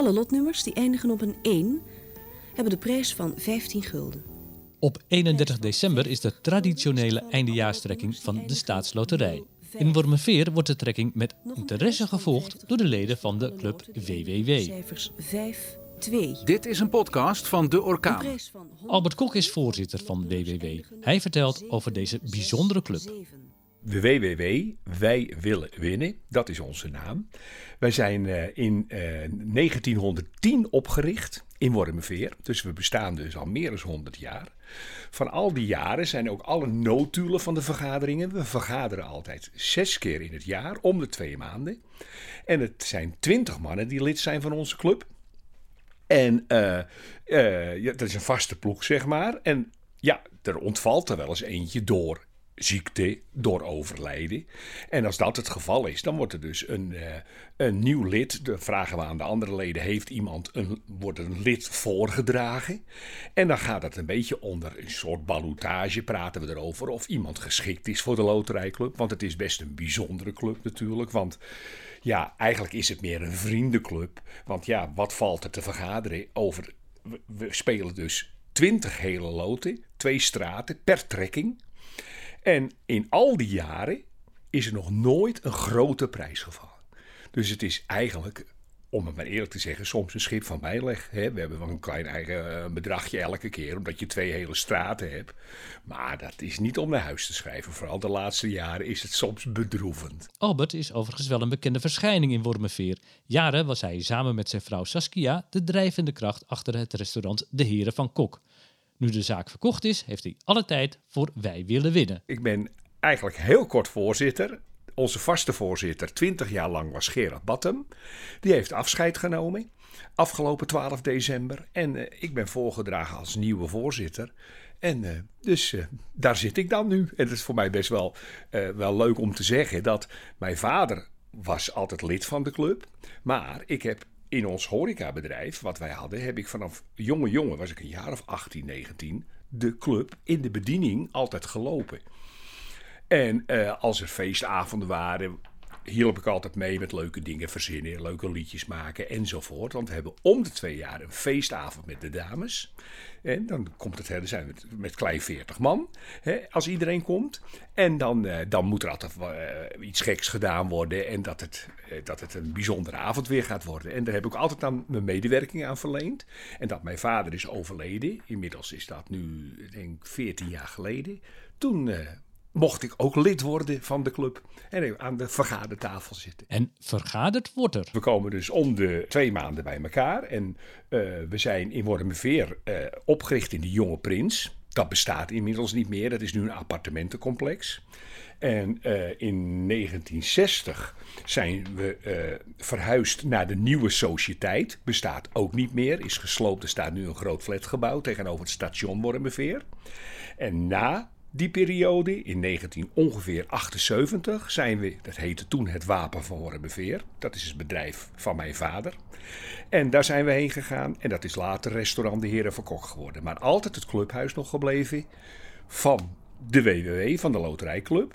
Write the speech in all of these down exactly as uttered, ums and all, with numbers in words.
Alle lotnummers die eindigen op een één hebben de prijs van vijftien gulden. Op eenendertig december is de traditionele eindejaarstrekking van de Staatsloterij. In Wormerveer wordt de trekking met interesse gevolgd door de leden van de club W W W. Cijfers vijf, twee. Dit is een podcast van De Orkaan. Albert Kok is voorzitter van W W W. Hij vertelt over deze bijzondere club. De W W W, Wij Willen Winnen, dat is onze naam. Wij zijn uh, in uh, negentienhonderdtien opgericht in Wormerveer. Dus we bestaan dus al meer dan honderd jaar. Van al die jaren zijn ook alle notulen van de vergaderingen. We vergaderen altijd zes keer in het jaar, om de twee maanden. En het zijn twintig mannen die lid zijn van onze club. En uh, uh, ja, dat is een vaste ploeg, zeg maar. En ja, er ontvalt er wel eens eentje door ziekte, door overlijden. En als dat het geval is, dan wordt er dus een, uh, een nieuw lid. Dan vragen we aan de andere leden, heeft iemand een, wordt een lid voorgedragen? En dan gaat het een beetje onder een soort ballotage, praten we erover of iemand geschikt is voor de loterijclub. Want het is best een bijzondere club natuurlijk, want ja, eigenlijk is het meer een vriendenclub. Want ja, wat valt er te vergaderen over? We, we spelen dus twintig hele loten, twee straten per trekking. En in al die jaren is er nog nooit een grote prijs gevallen. Dus het is eigenlijk, om het maar eerlijk te zeggen, soms een schip van bijleg. We hebben wel een klein eigen bedragje elke keer, omdat je twee hele straten hebt. Maar dat is niet om naar huis te schrijven. Vooral de laatste jaren is het soms bedroevend. Albert is overigens wel een bekende verschijning in Wormerveer. Jaren was hij samen met zijn vrouw Saskia de drijvende kracht achter het restaurant De Heren van Kok. Nu de zaak verkocht is, heeft hij alle tijd voor Wij Willen Winnen. Ik ben eigenlijk heel kort voorzitter. Onze vaste voorzitter, twintig jaar lang, was Gerard Battem. Die heeft afscheid genomen afgelopen twaalf december. En uh, ik ben voorgedragen als nieuwe voorzitter. En uh, dus uh, daar zit ik dan nu. En het is voor mij best wel, uh, wel leuk om te zeggen dat mijn vader was altijd lid van de club. Maar ik heb in ons horecabedrijf, wat wij hadden, heb ik vanaf jonge jongen, was ik een jaar of achttien, negentien, de club in de bediening altijd gelopen. En uh, als er feestavonden waren, hielp ik altijd mee met leuke dingen verzinnen, leuke liedjes maken enzovoort. Want we hebben om de twee jaar een feestavond met de dames. En dan komt het, hè, dan zijn we met klein veertig man, hè, als iedereen komt. En dan, uh, dan moet er altijd uh, iets geks gedaan worden en dat het, uh, dat het een bijzondere avond weer gaat worden. En daar heb ik altijd dan mijn medewerking aan verleend. En dat mijn vader is overleden, inmiddels is dat nu, ik denk veertien jaar geleden. Toen Uh, mocht ik ook lid worden van de club en aan de vergadertafel zitten. En vergaderd wordt er. We komen dus om de twee maanden bij elkaar. En uh, we zijn in Wormerveer uh, opgericht in de Jonge Prins. Dat bestaat inmiddels niet meer. Dat is nu een appartementencomplex. En uh, in negentien zestig zijn we uh, verhuisd naar de Nieuwe Sociëteit. Bestaat ook niet meer. Is gesloopt. Er staat nu een groot flatgebouw tegenover het station Wormerveer. En na die periode, in negentien ongeveer achtenzeventig, zijn we, dat heette toen het Wapen van Wormerveer. Dat is het bedrijf van mijn vader. En daar zijn we heen gegaan en dat is later restaurant De Heren van Kok geworden. Maar altijd het clubhuis nog gebleven van de W W W, van de Loterijclub.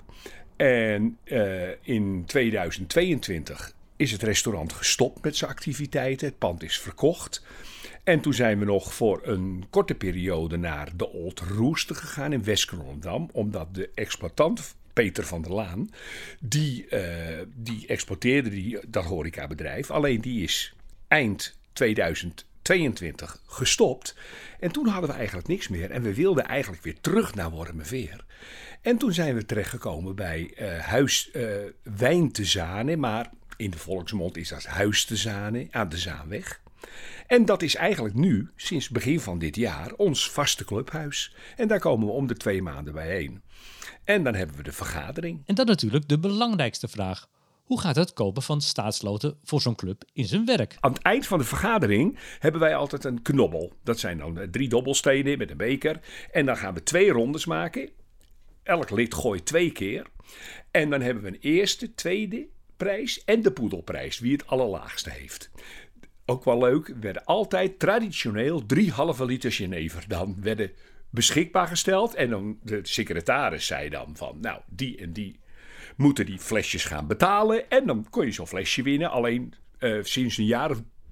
En uh, in tweeduizend tweeëntwintig is het restaurant gestopt met zijn activiteiten. Het pand is verkocht. En toen zijn we nog voor een korte periode naar de Old Rooster gegaan in West-Groenendam. Omdat de exploitant, Peter van der Laan, die, uh, die exploiteerde die, dat horecabedrijf. Alleen die is eind tweeduizend tweeëntwintig gestopt. En toen hadden we eigenlijk niks meer. En we wilden eigenlijk weer terug naar Wormerveer. En toen zijn we terechtgekomen bij uh, Huis uh, Wijn te Zanen. Maar in de volksmond is dat Huis te Zanen aan de Zaanweg. En dat is eigenlijk nu, sinds begin van dit jaar, ons vaste clubhuis. En daar komen we om de twee maanden bijeen. En dan hebben we de vergadering. En dan natuurlijk de belangrijkste vraag. Hoe gaat het kopen van staatsloten voor zo'n club in zijn werk? Aan het eind van de vergadering hebben wij altijd een knobbel. Dat zijn dan drie dobbelstenen met een beker. En dan gaan we twee rondes maken. Elk lid gooit twee keer. En dan hebben we een eerste, tweede prijs en de poedelprijs. Wie het allerlaagste heeft. Ook wel leuk, werden altijd traditioneel drie halve liter jenever. Dan werden beschikbaar gesteld. En dan de secretaris zei dan van, nou, die en die moeten die flesjes gaan betalen. En dan kon je zo'n flesje winnen. Alleen uh, sinds een jaar of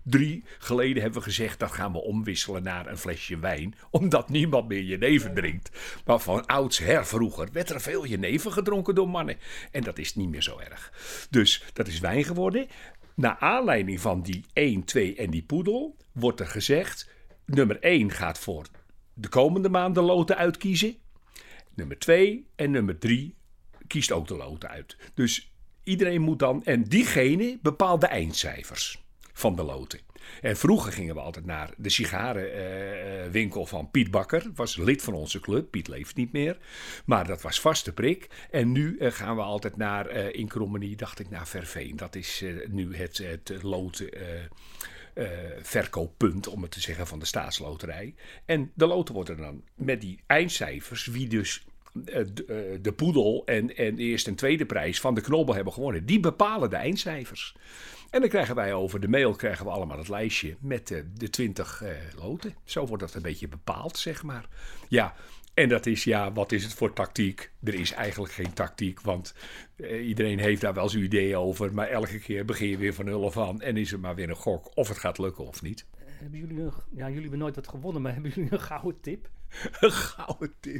drie geleden hebben we gezegd, dat gaan we omwisselen naar een flesje wijn. Omdat niemand meer jenever drinkt. Maar van oudsher vroeger werd er veel jenever gedronken door mannen. En dat is niet meer zo erg. Dus dat is wijn geworden. Naar aanleiding van die één, twee en die poedel wordt er gezegd, nummer één gaat voor de komende maand de loten uitkiezen. Nummer twee en nummer drie kiest ook de loten uit. Dus iedereen moet dan, en diegene bepaalt de eindcijfers van de loten. En vroeger gingen we altijd naar de sigarenwinkel uh, van Piet Bakker. Was lid van onze club. Piet leeft niet meer. Maar dat was vaste prik. En nu uh, gaan we altijd naar, uh, in Krommenie, dacht ik, naar Verveen. Dat is uh, nu het, het loten uh, uh, verkooppunt, om het te zeggen, van de staatsloterij. En de loten worden dan met die eindcijfers, wie dus De, de poedel en, en de eerste en tweede prijs van de knobbel hebben gewonnen. Die bepalen de eindcijfers. En dan krijgen wij over de mail krijgen we allemaal het lijstje met de, de twintig uh, loten. Zo wordt dat een beetje bepaald, zeg maar. Ja, en dat is, ja, wat is het voor tactiek? Er is eigenlijk geen tactiek, want uh, iedereen heeft daar wel zijn idee over. Maar elke keer begin je weer van nul af aan en is er maar weer een gok of het gaat lukken of niet. Hebben jullie, een, ja, jullie hebben nooit wat gewonnen, maar hebben jullie een gouden tip? Een gouden tip?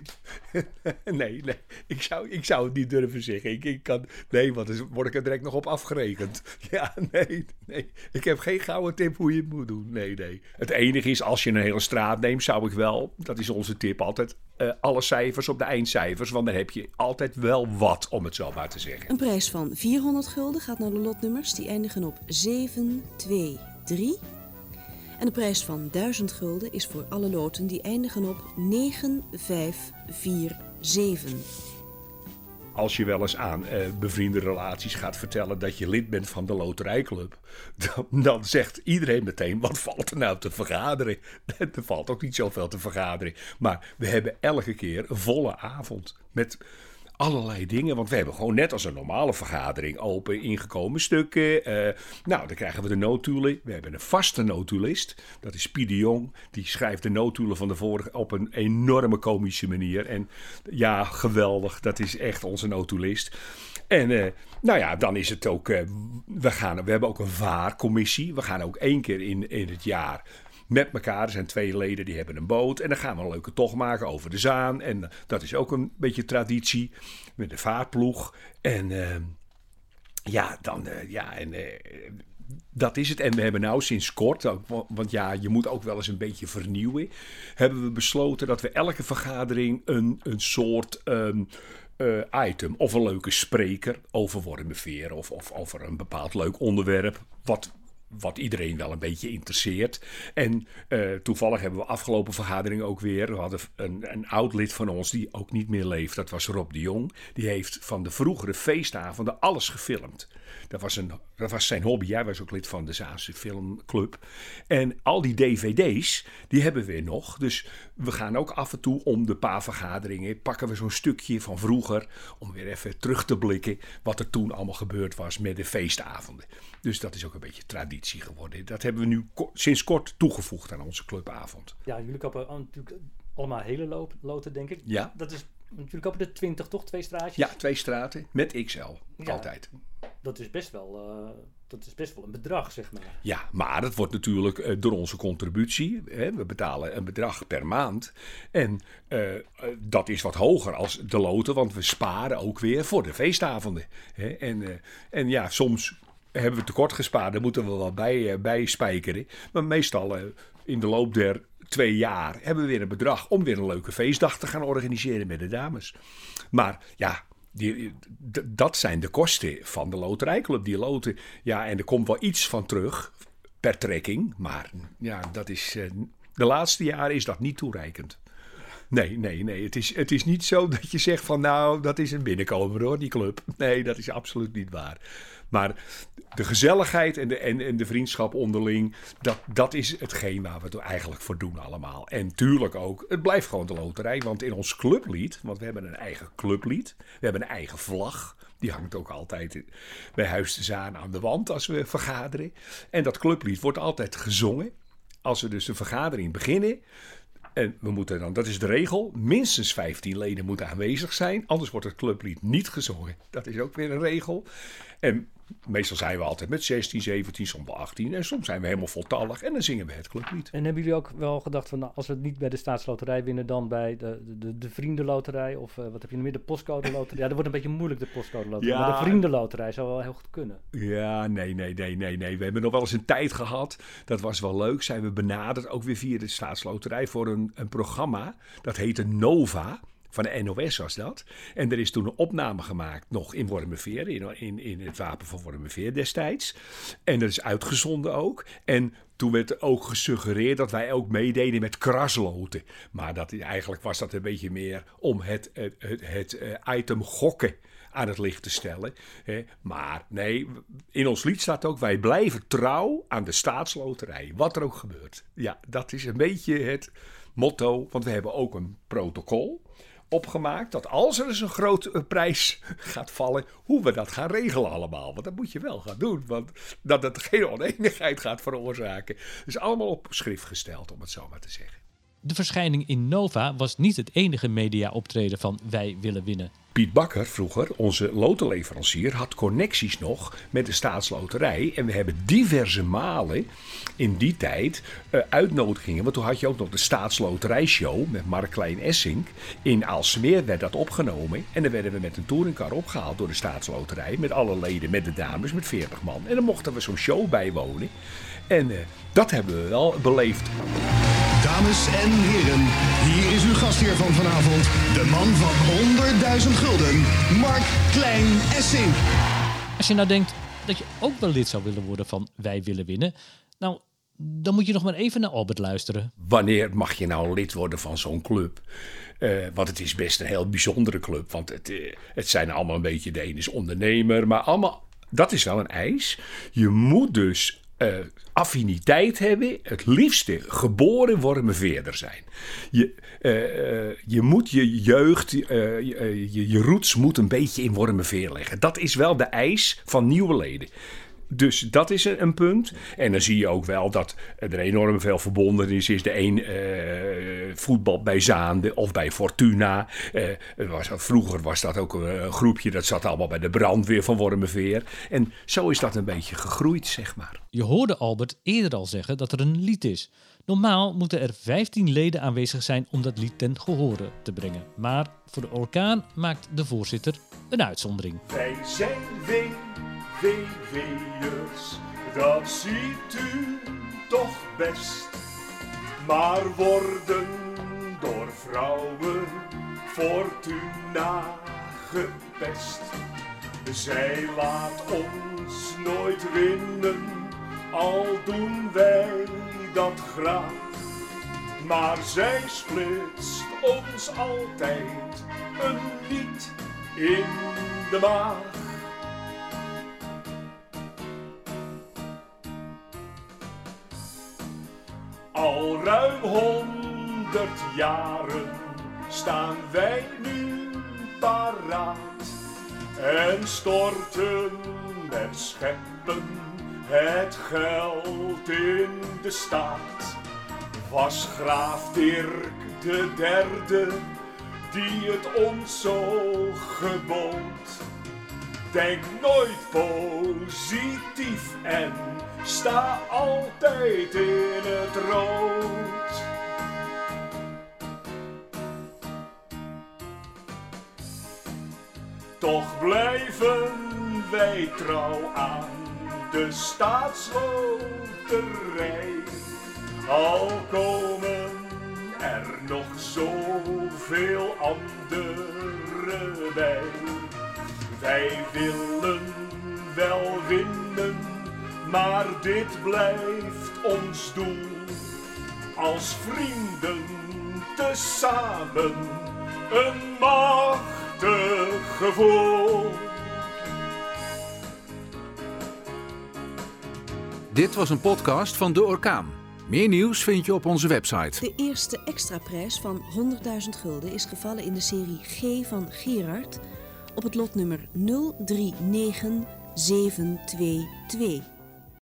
nee, nee. Ik zou, ik zou het niet durven zeggen. Ik, ik kan, nee, want dan word ik er direct nog op afgerekend. Ja, nee, nee. Ik heb geen gouden tip hoe je het moet doen. Nee, nee. Het enige is, als je een hele straat neemt, zou ik wel, dat is onze tip altijd, uh, alle cijfers op de eindcijfers. Want dan heb je altijd wel wat, om het zo maar te zeggen. Een prijs van vierhonderd gulden gaat naar de lotnummers die eindigen op zeven, twee, drie. En de prijs van duizend gulden is voor alle loten die eindigen op negen, vijf, vier, zeven. Als je wel eens aan uh, bevriende relaties gaat vertellen dat je lid bent van de loterijclub, dan, dan zegt iedereen meteen, wat valt er nou te vergaderen? Er valt ook niet zoveel te vergaderen. Maar we hebben elke keer een volle avond met allerlei dingen, want we hebben gewoon net als een normale vergadering open ingekomen stukken. Uh, nou, dan krijgen we de notulen. We hebben een vaste notulist. Dat is Piet de Jong. Die schrijft de notulen van de vorige op een enorme komische manier. En ja, geweldig. Dat is echt onze notulist. En uh, nou ja, dan is het ook, uh, we, gaan, we hebben ook een vaarcommissie. We gaan ook één keer in, in het jaar met elkaar. Er zijn twee leden die hebben een boot. En dan gaan we een leuke tocht maken over de Zaan. En dat is ook een beetje traditie. Met de vaartploeg. En uh, ja, dan, uh, ja, en uh, dat is het. En we hebben nou sinds kort, want ja, je moet ook wel eens een beetje vernieuwen, hebben we besloten dat we elke vergadering een, een soort Um, Uh, item of een leuke spreker over Wormerveer of, of over een bepaald leuk onderwerp wat, wat iedereen wel een beetje interesseert. En uh, toevallig hebben we afgelopen vergadering ook weer, we hadden een, een oud lid van ons die ook niet meer leeft, dat was Rob de Jong. Die heeft van de vroegere feestavonden alles gefilmd. Dat was, een, dat was zijn hobby. Hij was ook lid van de Zaanse Filmclub. En al die dvd's, die hebben we nog. Dus we gaan ook af en toe om de paar vergaderingen, pakken we zo'n stukje van vroeger, om weer even terug te blikken wat er toen allemaal gebeurd was met de feestavonden. Dus dat is ook een beetje traditie geworden. Dat hebben we nu ko- sinds kort toegevoegd aan onze clubavond. Ja, jullie kopen natuurlijk allemaal hele lo- loten, denk ik. Ja. Dat is natuurlijk kopen de twintig, toch? Twee straatjes? Ja, twee straten met X L. Ja. Altijd. Dat is best wel, uh, dat is best wel een bedrag, zeg maar. Ja, maar dat wordt natuurlijk uh, door onze contributie. Hè, we betalen een bedrag per maand. En uh, uh, dat is wat hoger als de loten, want we sparen ook weer voor de feestavonden. Hè, en, uh, en ja, soms hebben we tekort gespaard, daar moeten we wel bij, uh, bij spijkeren. Maar meestal uh, in de loop der twee jaar hebben we weer een bedrag om weer een leuke feestdag te gaan organiseren met de dames. Maar ja, Die, d- dat zijn de kosten van de loterijclub, die loten. Ja, en er komt wel iets van terug per trekking. Maar ja, dat is, uh, de laatste jaren is dat niet toereikend. Nee, nee, nee. Het is, het is niet zo dat je zegt van nou, dat is een binnenkomer hoor, die club. Nee, dat is absoluut niet waar. Maar de gezelligheid en de, en, en de vriendschap onderling, dat, dat is hetgeen waar we het eigenlijk voor doen allemaal. En tuurlijk ook, het blijft gewoon de loterij. Want in ons clublied, want we hebben een eigen clublied, we hebben een eigen vlag. Die hangt ook altijd bij Huis de Zaan aan de wand als we vergaderen. En dat clublied wordt altijd gezongen. Als we dus de vergadering beginnen, en we moeten dan, dat is de regel, minstens vijftien leden moeten aanwezig zijn. Anders wordt het clublied niet gezongen. Dat is ook weer een regel. En meestal zijn we altijd met zestien, zeventien, soms wel achttien. En soms zijn we helemaal voltallig en dan zingen we het clublied. En hebben jullie ook wel gedacht van, nou, als we het niet bij de staatsloterij winnen, dan bij de, de, de vriendenloterij? Of uh, wat heb je nog meer, de postcode loterij? Ja, dat wordt een beetje moeilijk, de postcode loterij. Ja. Maar de vriendenloterij zou wel heel goed kunnen. Ja, nee, nee, nee, nee, nee. We hebben nog wel eens een tijd gehad. Dat was wel leuk. Zijn we benaderd, ook weer via de staatsloterij, voor een, een programma. Dat heette Nova. Van de N O S was dat. En er is toen een opname gemaakt, nog in Wormerveer, in, in, in het wapen van Wormerveer destijds. En dat is uitgezonden ook. En toen werd ook gesuggereerd dat wij ook meededen met krasloten. Maar dat, eigenlijk was dat een beetje meer om het, het, het, het item gokken aan het licht te stellen. Maar nee, in ons lied staat ook, wij blijven trouw aan de staatsloterij. Wat er ook gebeurt. Ja, dat is een beetje het motto, want we hebben ook een protocol opgemaakt, dat als er eens een grote prijs gaat vallen, hoe we dat gaan regelen allemaal. Want dat moet je wel gaan doen, want dat het geen oneenigheid gaat veroorzaken. Dus allemaal op schrift gesteld, om het zo maar te zeggen. De verschijning in Nova was niet het enige media-optreden van Wij Willen Winnen. Piet Bakker, vroeger, onze lotenleverancier, had connecties nog met de staatsloterij. En we hebben diverse malen in die tijd uh, uitnodigingen. Want toen had je ook nog de staatsloterijshow met Mark Klein-Essink. In Aalsmeer werd dat opgenomen. En dan werden we met een touringcar opgehaald door de staatsloterij. Met alle leden, met de dames, met veertig man. En dan mochten we zo'n show bijwonen. En uh, dat hebben we wel beleefd. Dames en heren, hier is uw gastheer van vanavond. De man van honderdduizend gulden, Mark Klein-Essink. Als je nou denkt dat je ook wel lid zou willen worden van Wij Willen Winnen, nou, dan moet je nog maar even naar Albert luisteren. Wanneer mag je nou lid worden van zo'n club? Uh, want het is best een heel bijzondere club. Want het, uh, het zijn allemaal een beetje, de ene is ondernemer, maar allemaal, dat is wel een eis. Je moet dus Uh, affiniteit hebben, het liefste geboren Wormerveerder zijn. Je, uh, uh, je moet je jeugd, uh, je, je, je roots moet een beetje in Wormerveer leggen. Dat is wel de eis van nieuwe leden. Dus dat is een, een punt. En dan zie je ook wel dat er enorm veel verbonden is. Is de een uh, voetbal bij Zaande of bij Fortuna. Uh, was, vroeger was dat ook een groepje dat zat allemaal bij de brandweer van Wormerveer. En zo is dat een beetje gegroeid, zeg maar. Je hoorde Albert eerder al zeggen dat er een lied is. Normaal moeten er vijftien leden aanwezig zijn om dat lied ten gehore te brengen. Maar voor de orkaan maakt de voorzitter een uitzondering. Wij zijn W W W'ers, dat ziet u toch best. Maar worden door vrouwen Fortuna gepest. Zij laat ons nooit winnen, al doen wij dat graag. Maar zij splitst ons altijd een lied in de maag. Al ruim honderd jaren staan wij nu paraat en storten met scheppen het geld in de staat. Was graaf Dirk de derde die het ons zo gebood. Denk nooit positief en sta altijd in het rood. Toch blijven wij trouw aan de staatsloterij. Al komen er nog zoveel anderen bij. Wij willen wel winnen, maar dit blijft ons doel. Als vrienden tezamen een machtig gevoel. Dit was een podcast van De Orkaan. Meer nieuws vind je op onze website. De eerste extraprijs van honderdduizend gulden is gevallen in de serie G van Gerard op het lotnummer nul drie negen zeven twee twee.